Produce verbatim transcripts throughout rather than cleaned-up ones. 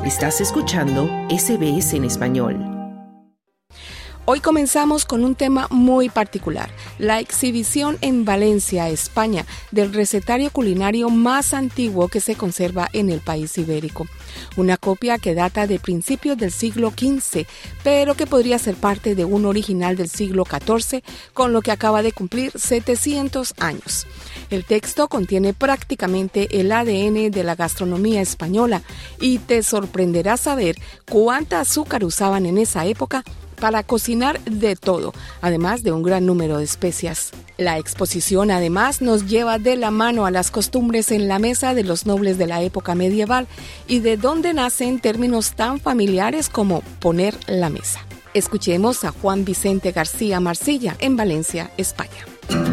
Estás escuchando S B S en español. Hoy comenzamos con un tema muy particular, la exhibición en Valencia, España, del recetario culinario más antiguo que se conserva en el país ibérico. Una copia que data de principios del siglo quince, pero que podría ser parte de un original del siglo catorce, con lo que acaba de cumplir setecientos años. El texto contiene prácticamente el A D N de la gastronomía española y te sorprenderá saber cuánta azúcar usaban en esa época para cocinar de todo, además de un gran número de especias. La exposición además nos lleva de la mano a las costumbres en la mesa de los nobles de la época medieval y de dónde nacen términos tan familiares como poner la mesa. Escuchemos a Juan Vicente García Marcilla en Valencia, España.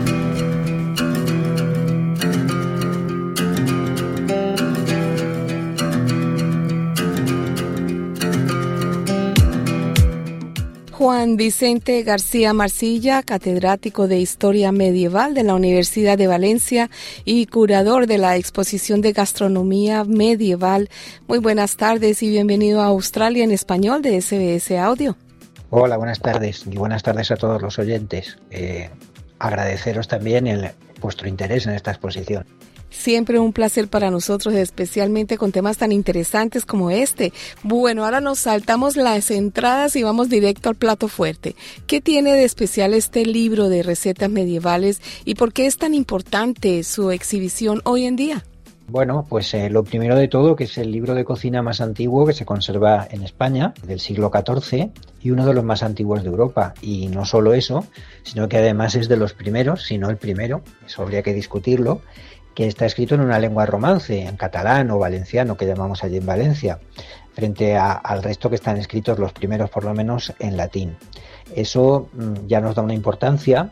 Juan Vicente García Marcilla, catedrático de Historia Medieval de la Universidad de Valencia y curador de la exposición de gastronomía medieval. Muy buenas tardes y bienvenido a Australia en español de S B S Audio. Hola, buenas tardes y buenas tardes a todos los oyentes. Eh, agradeceros también el, vuestro interés en esta exposición. Siempre un placer para nosotros, especialmente con temas tan interesantes como este. Bueno, ahora nos saltamos las entradas y vamos directo al plato fuerte. ¿Qué tiene de especial este libro de recetas medievales y por qué es tan importante su exhibición hoy en día? Bueno, pues eh, lo primero de todo, que es el libro de cocina más antiguo que se conserva en España, del siglo catorce, y uno de los más antiguos de Europa. Y no solo eso, sino que además es de los primeros, si no el primero, eso habría que discutirlo, que está escrito en una lengua romance, en catalán o valenciano, que llamamos allí en Valencia, frente a, al resto que están escritos, los primeros por lo menos, en latín. Eso mmm, ya nos da una importancia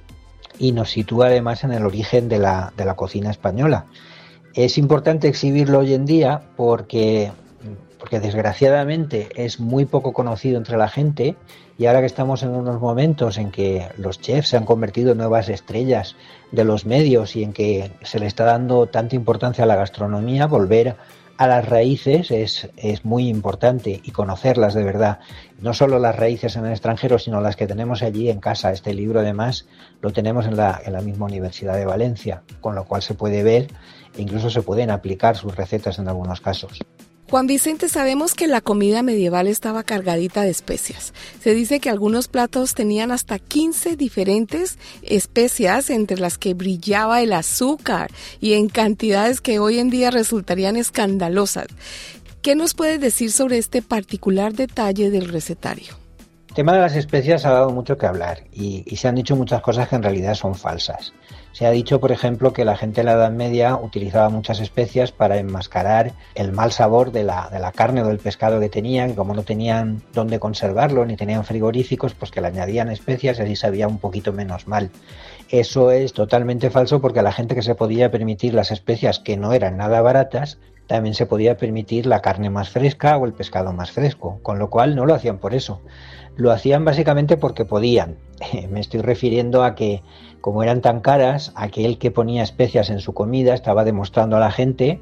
y nos sitúa además en el origen de la, de la cocina española. Es importante exhibirlo hoy en día porque, porque desgraciadamente es muy poco conocido entre la gente, y ahora que estamos en unos momentos en que los chefs se han convertido en nuevas estrellas de los medios y en que se le está dando tanta importancia a la gastronomía, volver a las raíces es, es muy importante y conocerlas de verdad. No solo las raíces en el extranjero, sino las que tenemos allí en casa. Este libro además lo tenemos en la, en la misma Universidad de Valencia, con lo cual se puede ver e incluso se pueden aplicar sus recetas en algunos casos. Juan Vicente, sabemos que la comida medieval estaba cargadita de especias. Se dice que algunos platos tenían hasta quince diferentes especias, entre las que brillaba el azúcar y en cantidades que hoy en día resultarían escandalosas. ¿Qué nos puedes decir sobre este particular detalle del recetario? El tema de las especias ha dado mucho que hablar y, y se han dicho muchas cosas que en realidad son falsas. Se ha dicho, por ejemplo, que la gente en la Edad Media utilizaba muchas especias para enmascarar el mal sabor de la, de la carne o del pescado que tenían, y como no tenían dónde conservarlo ni tenían frigoríficos, pues que le añadían especias y así sabía un poquito menos mal. Eso es totalmente falso, porque a la gente que se podía permitir las especias, que no eran nada baratas, también se podía permitir la carne más fresca o el pescado más fresco, con lo cual no lo hacían por eso. Lo hacían básicamente porque podían. Me estoy refiriendo a que, como eran tan caras, aquel que ponía especias en su comida estaba demostrando a la gente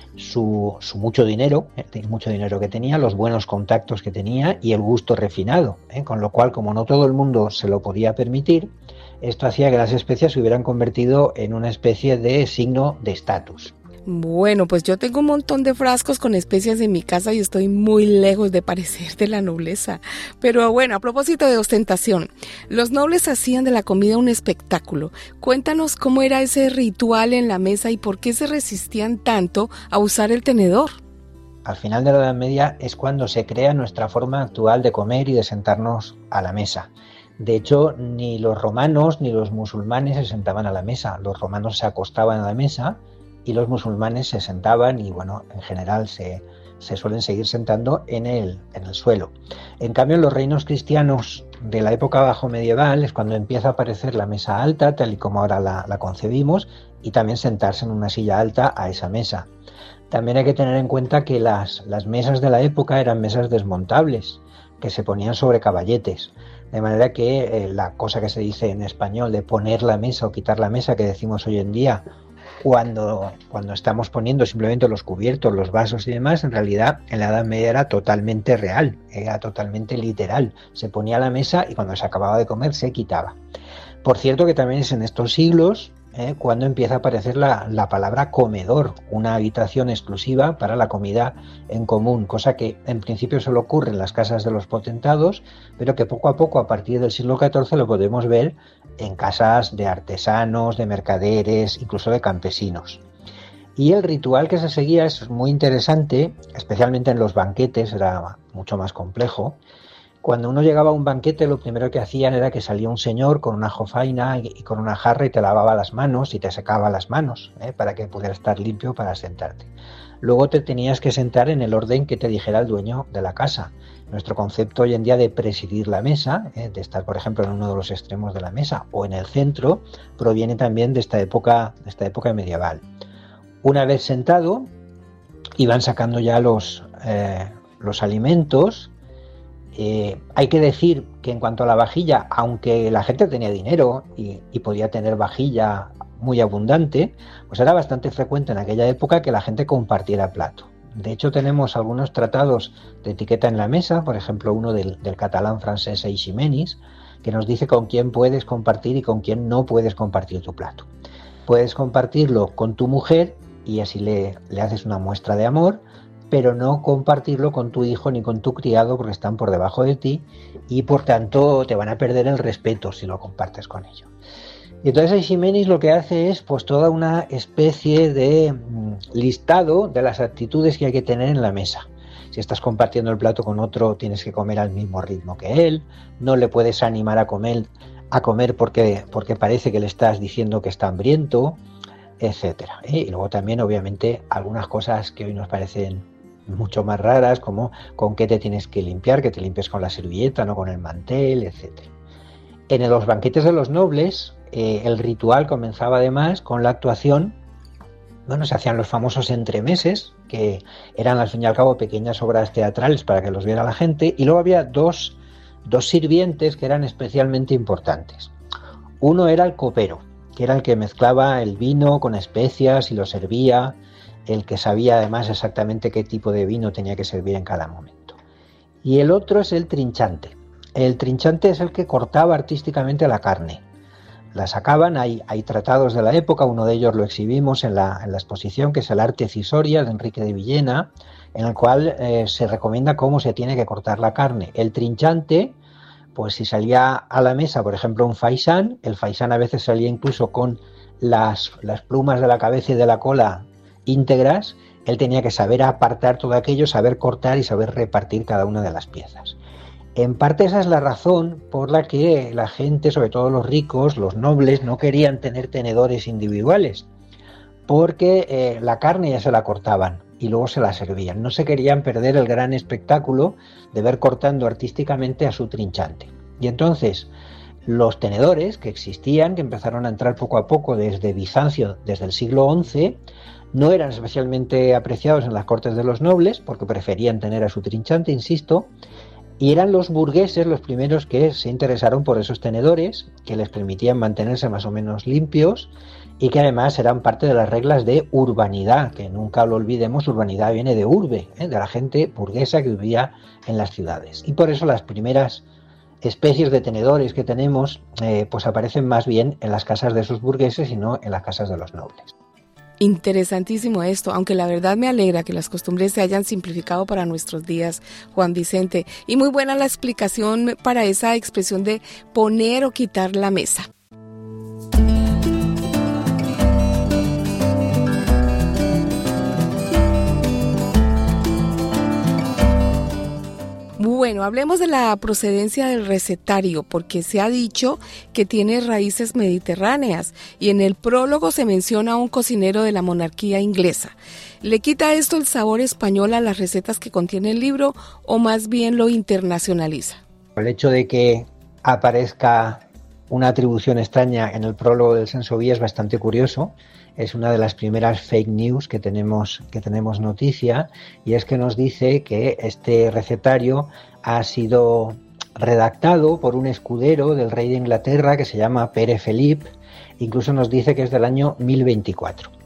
su, su mucho dinero, el mucho dinero que tenía, los buenos contactos que tenía y el gusto refinado, ¿eh? Con lo cual, como no todo el mundo se lo podía permitir, esto hacía que las especias se hubieran convertido en una especie de signo de estatus. Bueno, pues yo tengo un montón de frascos con especias en mi casa y estoy muy lejos de parecer de la nobleza. Pero bueno, a propósito de ostentación, los nobles hacían de la comida un espectáculo. Cuéntanos cómo era ese ritual en la mesa y por qué se resistían tanto a usar el tenedor. Al final de la Edad Media es cuando se crea nuestra forma actual de comer y de sentarnos a la mesa. De hecho, ni los romanos ni los musulmanes se sentaban a la mesa. Los romanos se acostaban a la mesa y los musulmanes se sentaban y, bueno, en general se, se suelen seguir sentando en el, en el suelo. En cambio, en los reinos cristianos de la época bajo medieval es cuando empieza a aparecer la mesa alta, tal y como ahora la, la concebimos, y también sentarse en una silla alta a esa mesa. También hay que tener en cuenta que las, las mesas de la época eran mesas desmontables, que se ponían sobre caballetes. De manera que eh, la cosa que se dice en español de poner la mesa o quitar la mesa, que decimos hoy en día, cuando, cuando estamos poniendo simplemente los cubiertos, los vasos y demás, en realidad en la Edad Media era totalmente real, era totalmente literal. Se ponía a la mesa y cuando se acababa de comer se quitaba. Por cierto que también es en estos siglos eh, cuando empieza a aparecer la, la palabra comedor, una habitación exclusiva para la comida en común, cosa que en principio solo ocurre en las casas de los potentados, pero que poco a poco a partir del siglo catorce lo podemos ver en casas de artesanos, de mercaderes, incluso de campesinos. Y el ritual que se seguía es muy interesante, especialmente en los banquetes, era mucho más complejo. Cuando uno llegaba a un banquete, lo primero que hacían era que salía un señor con una jofaina y con una jarra y te lavaba las manos y te secaba las manos, ¿eh? para que pudieras estar limpio para sentarte. Luego te tenías que sentar en el orden que te dijera el dueño de la casa. Nuestro concepto hoy en día de presidir la mesa, ¿eh? de estar, por ejemplo, en uno de los extremos de la mesa o en el centro, proviene también de esta época, de esta época medieval. Una vez sentado, iban sacando ya los, eh, los alimentos. Eh, hay que decir que en cuanto a la vajilla, aunque la gente tenía dinero y, y podía tener vajilla muy abundante, pues era bastante frecuente en aquella época que la gente compartiera plato. De hecho, tenemos algunos tratados de etiqueta en la mesa, por ejemplo, uno del, del catalán francés Eiximenis, que nos dice con quién puedes compartir y con quién no puedes compartir tu plato. Puedes compartirlo con tu mujer y así le, le haces una muestra de amor, pero no compartirlo con tu hijo ni con tu criado porque están por debajo de ti y por tanto te van a perder el respeto si lo compartes con ellos. Y entonces Eiximenis lo que hace es pues toda una especie de mm, listado de las actitudes que hay que tener en la mesa. Si estás compartiendo el plato con otro, tienes que comer al mismo ritmo que él, no le puedes animar a comer, a comer porque, porque parece que le estás diciendo que está hambriento, etcétera. Y luego también, obviamente, algunas cosas que hoy nos parecen mucho más raras, como con qué te tienes que limpiar, que te limpies con la servilleta, no con el mantel, etcétera. En los banquetes de los nobles, eh, el ritual comenzaba además con la actuación, bueno, se hacían los famosos entremeses, que eran al fin y al cabo pequeñas obras teatrales para que los viera la gente, y luego había dos, dos sirvientes que eran especialmente importantes. Uno era el copero, que era el que mezclaba el vino con especias y lo servía, el que sabía además exactamente qué tipo de vino tenía que servir en cada momento. Y el otro es el trinchante. El trinchante es el que cortaba artísticamente la carne. La sacaban, hay, hay tratados de la época, uno de ellos lo exhibimos en la, en la exposición, que es el Arte Cisoria de Enrique de Villena, en el cual eh, se recomienda cómo se tiene que cortar la carne. El trinchante, pues si salía a la mesa, por ejemplo, un faisán, el faisán a veces salía incluso con las, las plumas de la cabeza y de la cola íntegras, él tenía que saber apartar todo aquello, saber cortar y saber repartir cada una de las piezas. En parte esa es la razón por la que la gente, sobre todo los ricos, los nobles, no querían tener tenedores individuales, porque eh, la carne ya se la cortaban y luego se la servían. No se querían perder el gran espectáculo de ver cortando artísticamente a su trinchante. Y entonces los tenedores que existían, que empezaron a entrar poco a poco desde Bizancio, desde el siglo once, no eran especialmente apreciados en las cortes de los nobles, porque preferían tener a su trinchante, insisto, y eran los burgueses los primeros que se interesaron por esos tenedores, que les permitían mantenerse más o menos limpios, y que además eran parte de las reglas de urbanidad, que nunca lo olvidemos, urbanidad viene de urbe, ¿eh? de la gente burguesa que vivía en las ciudades. Y por eso las primeras especies de tenedores que tenemos, eh, pues aparecen más bien en las casas de esos burgueses y no en las casas de los nobles. Interesantísimo esto, aunque la verdad me alegra que las costumbres se hayan simplificado para nuestros días, Juan Vicente. Y muy buena la explicación para esa expresión de poner o quitar la mesa. Bueno, hablemos de la procedencia del recetario, porque se ha dicho que tiene raíces mediterráneas y en el prólogo se menciona a un cocinero de la monarquía inglesa. ¿Le quita esto el sabor español a las recetas que contiene el libro o más bien lo internacionaliza? El hecho de que aparezca una atribución extraña en el prólogo del Sensovía es bastante curioso. Es una de las primeras fake news que tenemos, que tenemos noticia, y es que nos dice que este recetario ha sido redactado por un escudero del rey de Inglaterra que se llama Pere Felip. Incluso nos dice que es del año mil veinticuatro.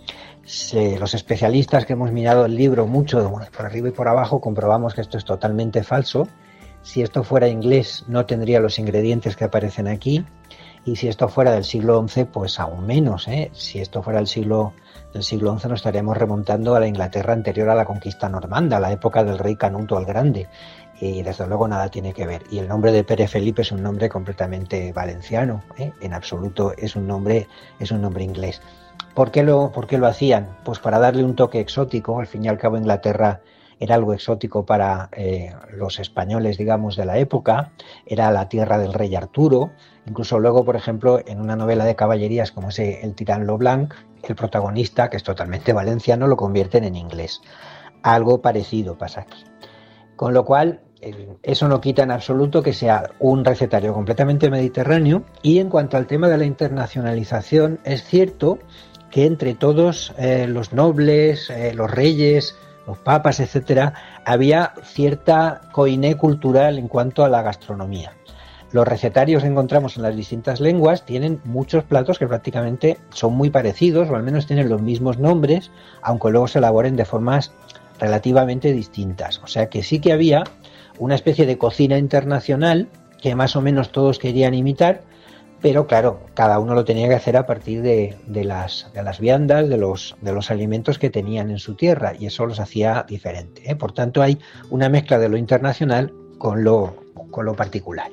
Se, los especialistas que hemos mirado el libro mucho por arriba y por abajo comprobamos que esto es totalmente falso. Si esto fuera inglés no tendría los ingredientes que aparecen aquí, y si esto fuera del siglo once pues aún menos, ¿eh? Si esto fuera del siglo, del siglo once nos estaríamos remontando a la Inglaterra anterior a la conquista normanda, a la época del rey Canuto el Grande, y desde luego nada tiene que ver. Y el nombre de Pere Felipe es un nombre completamente valenciano, ¿eh? En absoluto es un nombre, es un nombre inglés. ¿Por qué lo, por qué lo hacían? Pues para darle un toque exótico. Al fin y al cabo Inglaterra era algo exótico para eh, los españoles, digamos, de la época. Era la tierra del rey Arturo. Incluso luego, por ejemplo, en una novela de caballerías como es El Tirán lo Blanc, el protagonista, que es totalmente valenciano, lo convierten en inglés. Algo parecido pasa aquí. Con lo cual, eso no quita en absoluto que sea un recetario completamente mediterráneo. Y en cuanto al tema de la internacionalización, es cierto que entre todos eh, los nobles, eh, los reyes, los papas, etcétera, había cierta coiné cultural en cuanto a la gastronomía. Los recetarios que encontramos en las distintas lenguas tienen muchos platos que prácticamente son muy parecidos, o al menos tienen los mismos nombres, aunque luego se elaboren de formas relativamente distintas. O sea que sí que había una especie de cocina internacional que más o menos todos querían imitar, pero claro, cada uno lo tenía que hacer a partir de, de, las, de las viandas, de los, de los alimentos que tenían en su tierra, y eso los hacía diferente, ¿eh? Por tanto, hay una mezcla de lo internacional con lo, con lo particular.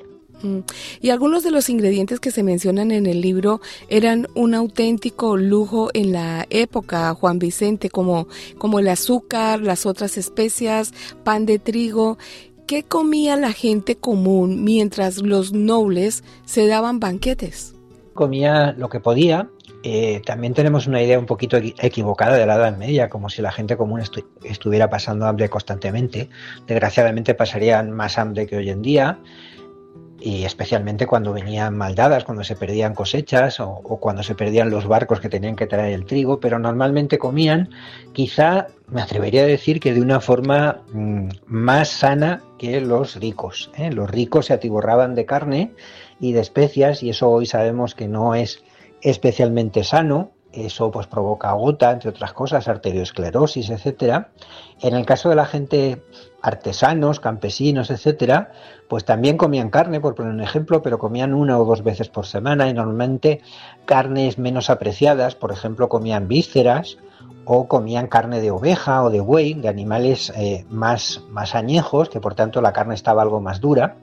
Y algunos de los ingredientes que se mencionan en el libro eran un auténtico lujo en la época, Juan Vicente, como, como el azúcar, las otras especias, pan de trigo. ¿Qué comía la gente común mientras los nobles se daban banquetes? Comía lo que podía. Eh, también tenemos una idea un poquito equivocada de la Edad Media, como si la gente común estu- estuviera pasando hambre constantemente. Desgraciadamente pasarían más hambre que hoy en día, y especialmente cuando venían maldadas, cuando se perdían cosechas o, o cuando se perdían los barcos que tenían que traer el trigo, pero normalmente comían, quizá me atrevería a decir que de una forma mmm, más sana que los ricos, ¿eh? Los ricos se atiborraban de carne y de especias, y eso hoy sabemos que no es especialmente sano. Eso pues provoca gota, entre otras cosas, arteriosclerosis, etcétera. En el caso de la gente, artesanos, campesinos, etcétera, pues también comían carne, por poner un ejemplo, pero comían una o dos veces por semana, y normalmente carnes menos apreciadas, por ejemplo, comían vísceras o comían carne de oveja o de buey, de animales eh, más, más añejos, que por tanto la carne estaba algo más dura.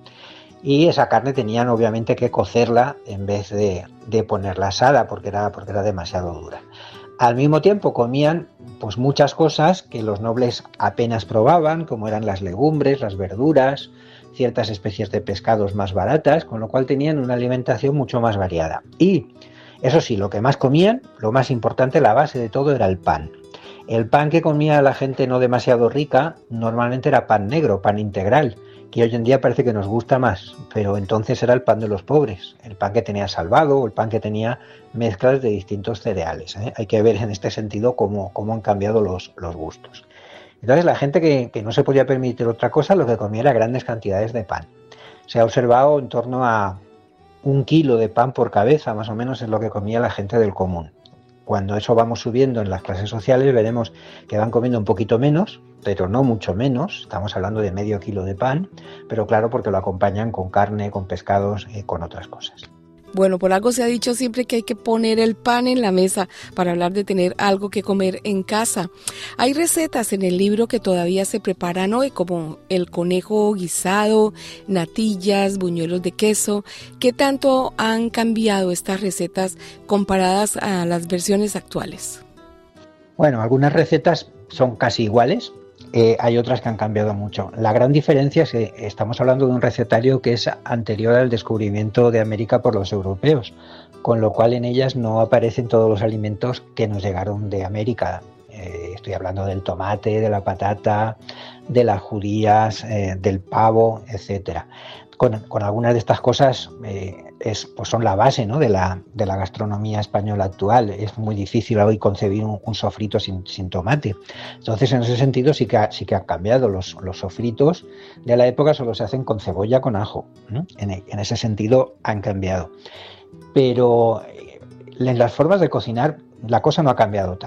Y esa carne tenían obviamente que cocerla en vez de, de ponerla asada, porque era, porque era demasiado dura. Al mismo tiempo comían pues muchas cosas que los nobles apenas probaban, como eran las legumbres, las verduras, ciertas especies de pescados más baratas, con lo cual tenían una alimentación mucho más variada. Y eso sí, lo que más comían, lo más importante, la base de todo, era el pan. El pan que comía la gente no demasiado rica normalmente era pan negro, pan integral, que hoy en día parece que nos gusta más, pero entonces era el pan de los pobres, el pan que tenía salvado o el pan que tenía mezclas de distintos cereales, ¿eh? Hay que ver en este sentido cómo, cómo han cambiado los, los gustos. Entonces la gente que, que no se podía permitir otra cosa, lo que comía era grandes cantidades de pan. Se ha observado en torno a un kilo de pan por cabeza, más o menos, es lo que comía la gente del común. Cuando eso vamos subiendo en las clases sociales, veremos que van comiendo un poquito menos, pero no mucho menos. Estamos hablando de medio kilo de pan, pero claro, porque lo acompañan con carne, con pescados y con otras cosas. Bueno, por algo se ha dicho siempre que hay que poner el pan en la mesa para hablar de tener algo que comer en casa. Hay recetas en el libro que todavía se preparan hoy, como el conejo guisado, natillas, buñuelos de queso. ¿Qué tanto han cambiado estas recetas comparadas a las versiones actuales? Bueno, algunas recetas son casi iguales. Eh, hay otras que han cambiado mucho. La gran diferencia es que estamos hablando de un recetario que es anterior al descubrimiento de América por los europeos, con lo cual en ellas no aparecen todos los alimentos que nos llegaron de América. Eh, estoy hablando del tomate, de la patata, de las judías, eh, del pavo, etcétera. Con, con algunas de estas cosas eh, es, pues son la base, ¿no?, de la, de la gastronomía española actual. Es muy difícil hoy concebir un, un sofrito sin, sin tomate. Entonces, en ese sentido sí que, ha, sí que han cambiado. Los, los sofritos de la época solo se hacen con cebolla, con ajo, ¿no? En, en ese sentido han cambiado. Pero en las formas de cocinar la cosa no ha cambiado tanto.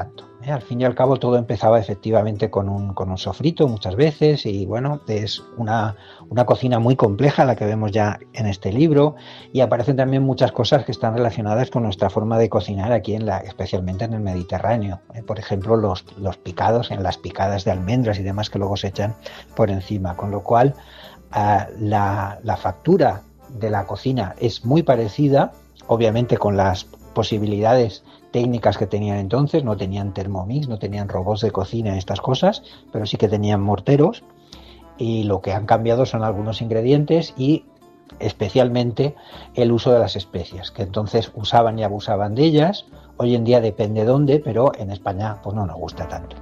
¿eh? Al fin y al cabo todo empezaba efectivamente con un, con un sofrito muchas veces y bueno, es una, una cocina muy compleja la que vemos ya en este libro y aparecen también muchas cosas que están relacionadas con nuestra forma de cocinar aquí, en la, especialmente en el Mediterráneo. ¿eh? Por ejemplo, los, los picados, en las picadas de almendras y demás que luego se echan por encima, con lo cual uh, la, la factura de la cocina es muy parecida, obviamente con las posibilidades técnicas que tenían entonces. No tenían Thermomix, no tenían robots de cocina y estas cosas, pero sí que tenían morteros, y lo que han cambiado son algunos ingredientes y especialmente el uso de las especias, que entonces usaban y abusaban de ellas. Hoy en día depende dónde, pero en España pues no nos gusta tanto.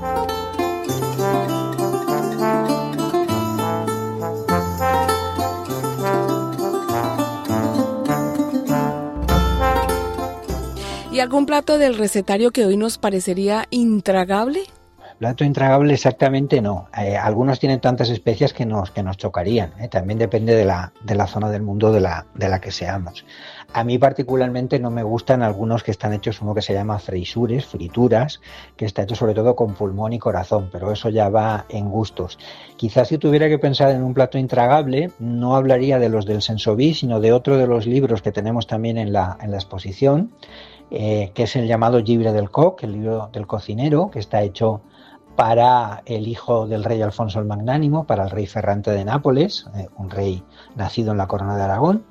¿Y algún plato del recetario que hoy nos parecería intragable? Plato intragable exactamente no. Eh, algunos tienen tantas especias que nos, que nos chocarían. ¿eh? También depende de la, de la zona del mundo de la, de la que seamos. A mí particularmente no me gustan algunos que están hechos, uno que se llama freisures, frituras, que está hecho sobre todo con pulmón y corazón, pero eso ya va en gustos. Quizás si tuviera que pensar en un plato intragable, no hablaría de los del Saint-Sauvy, sino de otro de los libros que tenemos también en la, en la exposición, eh, que es el llamado Llibre del Coc, el libro del cocinero, que está hecho para el hijo del rey Alfonso el Magnánimo, para el rey Ferrante de Nápoles, eh, un rey nacido en la corona de Aragón.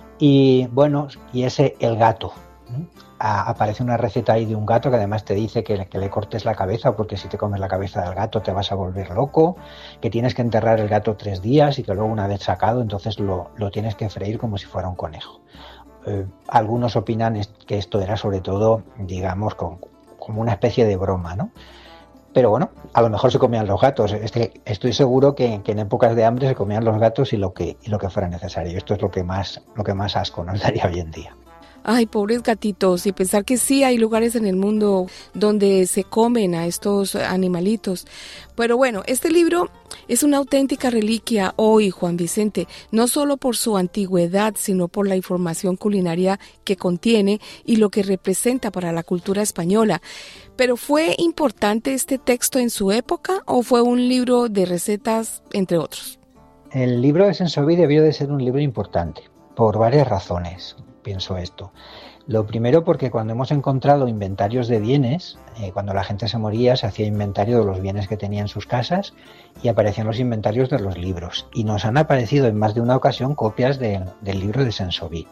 Y bueno, y ese el gato. ¿eh? A, aparece una receta ahí de un gato que además te dice que, que le cortes la cabeza, porque si te comes la cabeza del gato te vas a volver loco, que tienes que enterrar el gato tres días y que luego una vez sacado entonces lo, lo tienes que freír como si fuera un conejo. Eh, algunos opinan que esto era sobre todo, digamos, con, como una especie de broma, ¿no? Pero bueno, a lo mejor se comían los gatos. Este, estoy seguro que, que en épocas de hambre se comían los gatos y lo que, y lo que fuera necesario. Esto es lo que más, lo que más asco nos daría hoy en día. Ay, pobres gatitos, y pensar que sí hay lugares en el mundo donde se comen a estos animalitos. Pero bueno, este libro es una auténtica reliquia hoy, Juan Vicente, no solo por su antigüedad, sino por la información culinaria que contiene y lo que representa para la cultura española. ¿Pero fue importante este texto en su época o fue un libro de recetas, entre otros? El libro de Saint-Sauvy debió de ser un libro importante, por varias razones. Pienso esto. Lo primero porque cuando hemos encontrado inventarios de bienes, eh, cuando la gente se moría se hacía inventario de los bienes que tenía en sus casas y aparecían los inventarios de los libros. Y nos han aparecido en más de una ocasión copias de, del libro de Saint-Sauvy.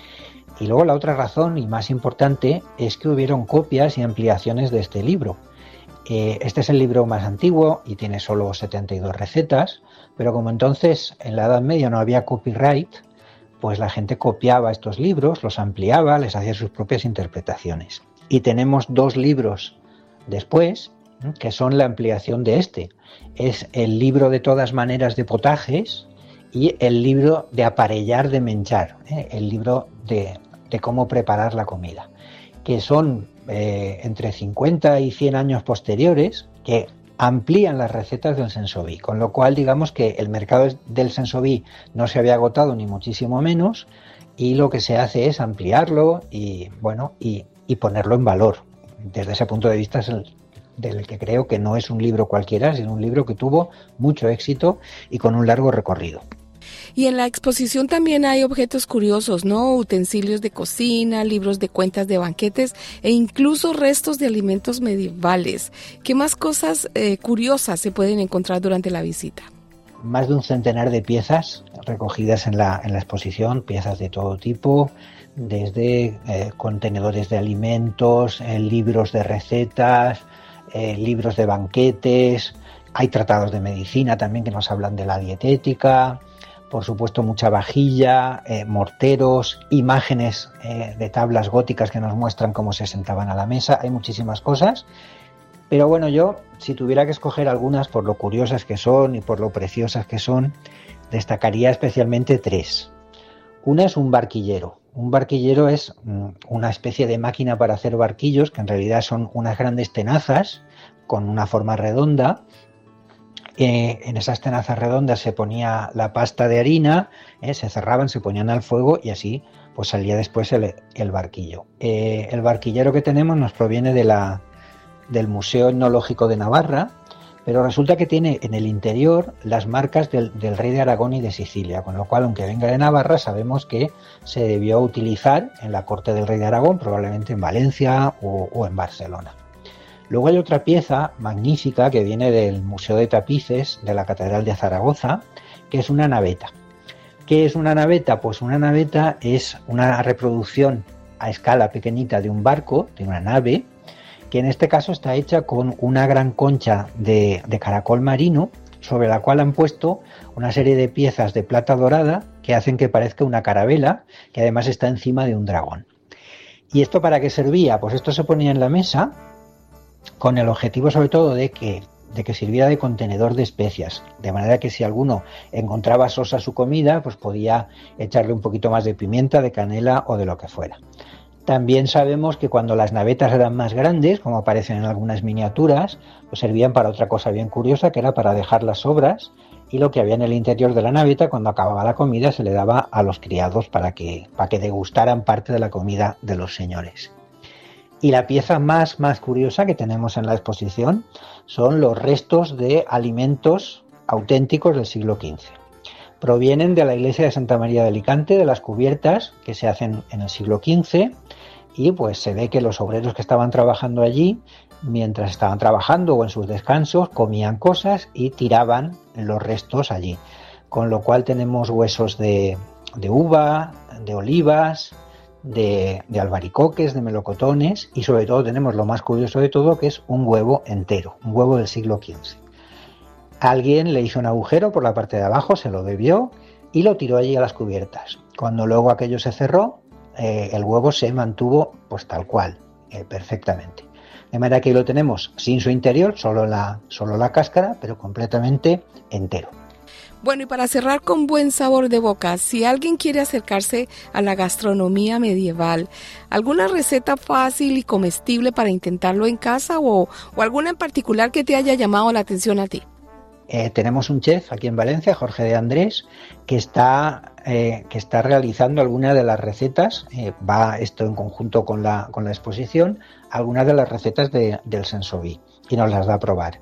Y luego la otra razón y más importante es que hubieron copias y ampliaciones de este libro. Eh, este es el libro más antiguo y tiene solo setenta y dos recetas, pero como entonces en la Edad Media no había copyright, pues la gente copiaba estos libros, los ampliaba, les hacía sus propias interpretaciones. Y tenemos dos libros después, que son la ampliación de este. Es el libro de todas maneras de potajes y el libro de aparellar de menjar, ¿eh? el libro de, de cómo preparar la comida, que son eh, entre cincuenta y cien años posteriores, que amplían las recetas del Saint-Sauvy, con lo cual digamos que el mercado del Saint-Sauvy no se había agotado ni muchísimo menos y lo que se hace es ampliarlo y bueno y, y ponerlo en valor. Desde ese punto de vista es el del que creo que no es un libro cualquiera, sino un libro que tuvo mucho éxito y con un largo recorrido. Y en la exposición también hay objetos curiosos, ¿no? Utensilios de cocina, libros de cuentas de banquetes e incluso restos de alimentos medievales. ¿Qué más cosas eh, curiosas se pueden encontrar durante la visita? Más de un centenar de piezas recogidas en la, en la exposición, piezas de todo tipo, desde eh, contenedores de alimentos, eh, libros de recetas, eh, libros de banquetes, hay tratados de medicina también que nos hablan de la dietética. Por supuesto, mucha vajilla, eh, morteros, imágenes eh, de tablas góticas que nos muestran cómo se sentaban a la mesa. Hay muchísimas cosas. Pero bueno, yo, si tuviera que escoger algunas por lo curiosas que son y por lo preciosas que son, destacaría especialmente tres. Una es un barquillero. Un barquillero es mm, una especie de máquina para hacer barquillos, que en realidad son unas grandes tenazas con una forma redonda. Eh, en esas tenazas redondas se ponía la pasta de harina, eh, se cerraban, se ponían al fuego y así pues salía después el, el barquillo. Eh, el barquillero que tenemos nos proviene de la, del Museo Etnológico de Navarra, pero resulta que tiene en el interior las marcas del, del rey de Aragón y de Sicilia, con lo cual, aunque venga de Navarra, sabemos que se debió utilizar en la corte del rey de Aragón, probablemente en Valencia o, o en Barcelona. Luego hay otra pieza magnífica que viene del Museo de Tapices de la Catedral de Zaragoza, que es una naveta. ¿Qué es una naveta? Pues una naveta es una reproducción a escala pequeñita de un barco, de una nave, que en este caso está hecha con una gran concha de, de caracol marino, sobre la cual han puesto una serie de piezas de plata dorada que hacen que parezca una carabela, que además está encima de un dragón. ¿Y esto para qué servía? Pues esto se ponía en la mesa con el objetivo sobre todo de que, de que sirviera de contenedor de especias, de manera que si alguno encontraba sosa su comida, pues podía echarle un poquito más de pimienta, de canela o de lo que fuera. También sabemos que cuando las navetas eran más grandes, como aparecen en algunas miniaturas, pues servían para otra cosa bien curiosa, que era para dejar las sobras, y lo que había en el interior de la naveta, cuando acababa la comida, se le daba a los criados para que, para que degustaran parte de la comida de los señores. Y la pieza más, más curiosa que tenemos en la exposición son los restos de alimentos auténticos del siglo quince. Provienen de la iglesia de Santa María de Alicante, de las cubiertas que se hacen en el siglo quince, y pues se ve que los obreros que estaban trabajando allí, mientras estaban trabajando o en sus descansos, comían cosas y tiraban los restos allí. Con lo cual tenemos huesos de, de uva, de olivas, de, de albaricoques, de melocotones, y sobre todo tenemos lo más curioso de todo, que es un huevo entero, un huevo del siglo quince. Alguien le hizo un agujero por la parte de abajo, se lo bebió y lo tiró allí a las cubiertas. Cuando luego aquello se cerró, eh, el huevo se mantuvo pues tal cual, eh, perfectamente. De manera que lo tenemos sin su interior, solo la, solo la cáscara, pero completamente entero. Bueno, y para cerrar con buen sabor de boca, si alguien quiere acercarse a la gastronomía medieval, ¿alguna receta fácil y comestible para intentarlo en casa o, o alguna en particular que te haya llamado la atención a ti? Eh, tenemos un chef aquí en Valencia, Jorge de Andrés, que está, eh, que está realizando algunas de las recetas, eh, va esto en conjunto con la, con la exposición, algunas de las recetas de, del Sensoví, y nos las da a probar.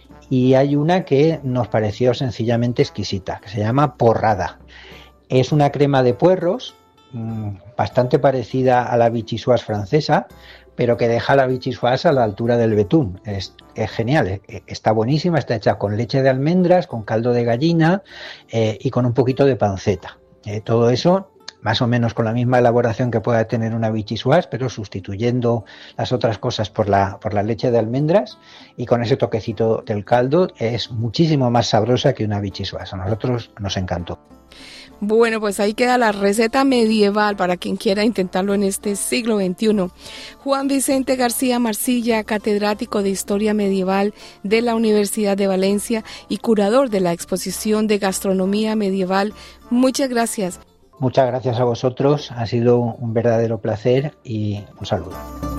Y hay una que nos pareció sencillamente exquisita, que se llama porrada. Es una crema de puerros, mmm, bastante parecida a la vichyssoise francesa, pero que deja la vichyssoise a la altura del betún. Es, es genial, está buenísima, está hecha con leche de almendras, con caldo de gallina eh, y con un poquito de panceta. Eh, todo eso más o menos con la misma elaboración que pueda tener una vichyssoise, pero sustituyendo las otras cosas por la, por la leche de almendras, y con ese toquecito del caldo es muchísimo más sabrosa que una vichyssoise. A nosotros nos encantó. Bueno, pues ahí queda la receta medieval para quien quiera intentarlo en este siglo veintiuno. Juan Vicente García Marcilla, catedrático de Historia Medieval de la Universidad de Valencia y curador de la exposición de Gastronomía Medieval, muchas gracias. Muchas gracias a vosotros, ha sido un verdadero placer y un saludo.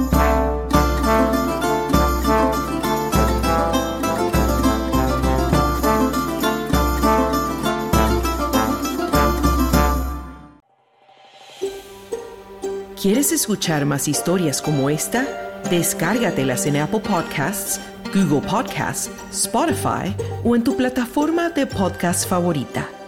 ¿Quieres escuchar más historias como esta? Descárgatelas en Apple Podcasts, Google Podcasts, Spotify o en tu plataforma de podcast favorita.